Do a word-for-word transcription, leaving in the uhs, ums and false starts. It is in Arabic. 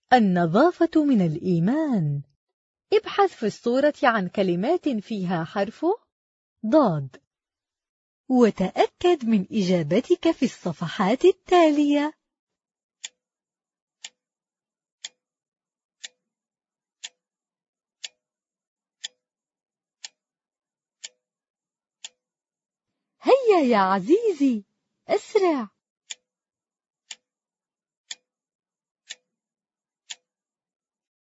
النظافة من الإيمان. ابحث في الصورة عن كلمات فيها حرف ضاد، وتأكد من إجابتك في الصفحات التالية. هيا يا عزيزي، أسرع.